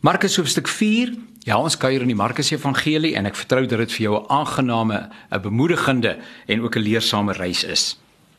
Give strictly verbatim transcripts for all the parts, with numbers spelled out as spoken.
Markus hoofstuk vier, ja, ons kuier in die Markus Evangelie en ek vertrou dat dit vir jou 'n aangename, 'n bemoedigende en ook 'n leersame reis is.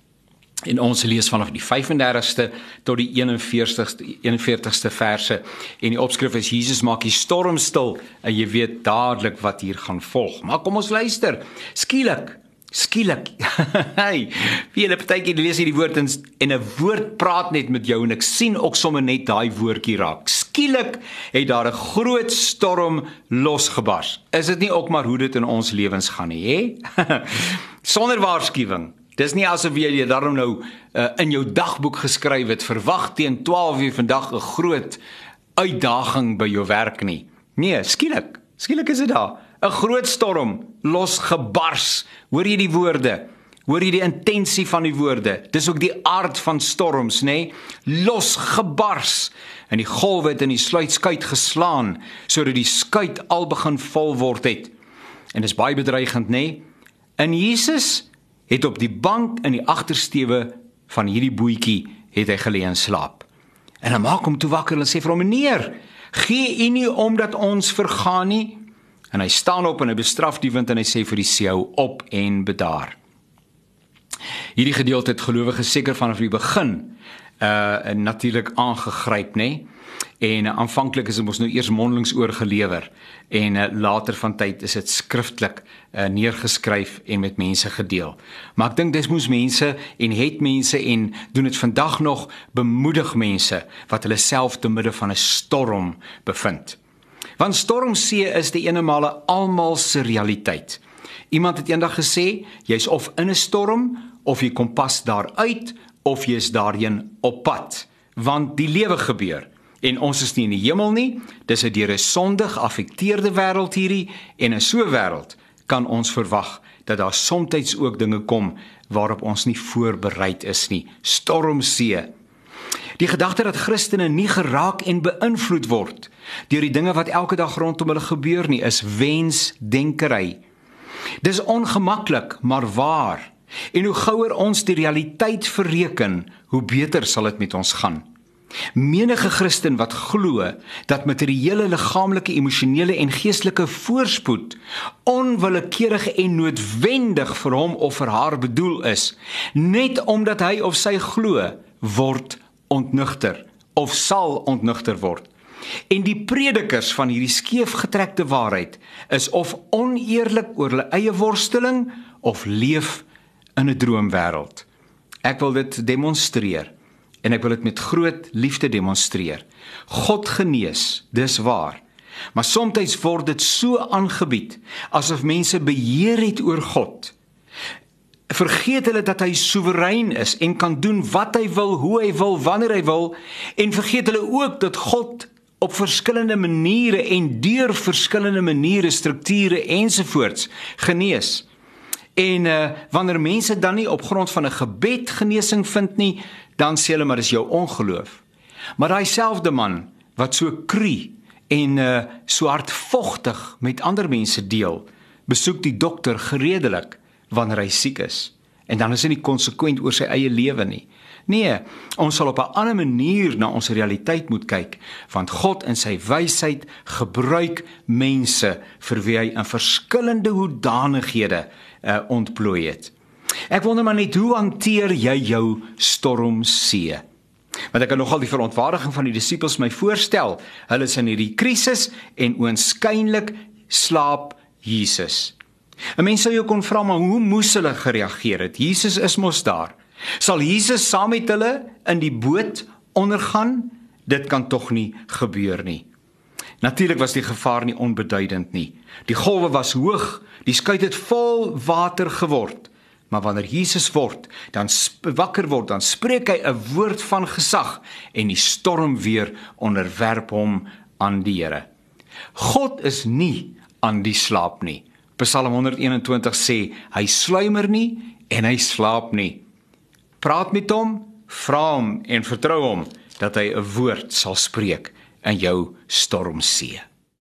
En ons lees vanaf die vyf en dertigste tot die een en veertigste verse en die opskrif is Jesus maak die storm stil en jy weet dadelik wat hier gaan volg. Maar kom ons luister, skielik, skielik, hey, wie julle partykeer lees hier die woord en, en 'n woord praat net met jou en ek sien ook sommer net daai woordjie raak. Skielik het daar 'n groot storm losgebars. Is dit nie ook maar hoe dit in ons lewens gaan nie, hè? Sonder waarskuwing. Dis nie asof jy daarom nou uh, in jou dagboek geskryf het, verwag teen twaalf uur vandag 'n groot uitdaging by jou werk nie. Nee, skielik, skielik is dit daar. 'n Groot storm losgebars. Hoor jy die woorde? Hoor jy die intensie van die woorde? Dis ook die aard van storms, nê? Losgebars. En die golwe het in die sluitskuit geslaan, sodat die skuit al begin vol word het. En dis baie bedreigend, nê? En Jesus het op die bank in die agtersteewe van hierdie bootjie het hy gelê en slaap. En hy maak hom toe wakker en sê vir hom: "Meneer, gee u nie om dat ons vergaan nie?" En hy staan op en hy bestraf die wind en hy sê vir die see: "Hou op en bedaar." Hierdie gedeelte het gelowiges seker vanaf die begin uh natuurlik aangegryp, nê? En uh, aanvanklik is dit mos nou eers mondelings oorgelewer en uh, later van tyd is dit skriftelik uh, neergeskryf en met mense gedeel. Maar ek dink dis moes mense en het mense en doen dit vandag nog bemoedig mense wat hulle self te midde van 'n storm bevind. Want stormsee is die eenemale almal se realiteit. Iemand het eendag gesê, jy's of in 'n storm of jy kom pas daaruit of jy is daarheen op pad, want die lewe gebeur. En ons is nie in die hemel nie, dis 'n deur 'n sondig geaffekteerde wêreld hierdie, en in so 'n wêreld kan ons verwag dat daar soms ook dinge kom waarop ons nie voorbereid is nie. Stormsee. Die gedagte dat Christene nie geraak en beïnvloed word deur die dinge wat elke dag rondom hulle gebeur nie, is wensdenkery. Dis ongemaklik, maar waar. En hoe gouer ons die realiteit verreken, hoe beter sal dit met ons gaan. Menige Christen wat glo dat materiële, liggaamlike, emosionele en geestelike voorspoed onwillekeurig en noodwendig vir hom of vir haar bedoel is, net omdat hy of sy glo, word ontnugter of sal ontnugter word. En die predikers van hierdie skeefgetrekte waarheid is of oneerlik oor hulle eie worsteling of leef in 'n droomwêreld. Ek wil dit demonstreer en ek wil dit met groot liefde demonstreer. God genees, dis waar. Maar soms word dit so aangebied asof mense beheer het oor God. Vergeet hulle dat hy soewerein is en kan doen wat hy wil, hoe hy wil, wanneer hy wil, en vergeet hulle ook dat God op verskillende maniere en deur verskillende maniere, strukture ensovoorts genees. En uh, wanneer mense dan nie op grond van 'n gebed genesing vind nie, dan sê hulle maar dis jou ongeloof. Maar daai selfde man wat so krie en uh, so hardvogtig met ander mense deel, besoek die dokter gereedelik wanneer hy siek is. En dan is hy nie konsekwent oor sy eie lewe nie. Nee, ons sal op 'n ander manier na ons realiteit moet kyk, want God in sy wysheid gebruik mense vir wie hy in verskillende hoedanighede uh, ontplooi het. Ek wonder maar net, hoe hanteer jy jou stormsee? Want ek kan nogal die verontwaardiging van die disippels my voorstel. Hulle is in hierdie krisis en oënskynlik slaap Jesus. 'n Mens sou jou kon vra, maar hoe moes hulle gereageer het? Jesus is mos daar. Sal Jesus saam met hulle in die boot ondergaan? Dit kan tog nie gebeur nie. Natuurlik was die gevaar nie onbeduidend nie. Die golwe was hoog, die skuit het vol water geword. Maar wanneer Jesus word, dan wakker word, dan spreek hy 'n woord van gesag en die storm weer onderwerp hom aan die Here. God is nie aan die slaap nie. Psalm honderd eenentwintig sê, hy sluimer nie en hy slaap nie. Praat met hom, vra hom en vertrou hom dat hy 'n woord sal spreek in jou stormsee.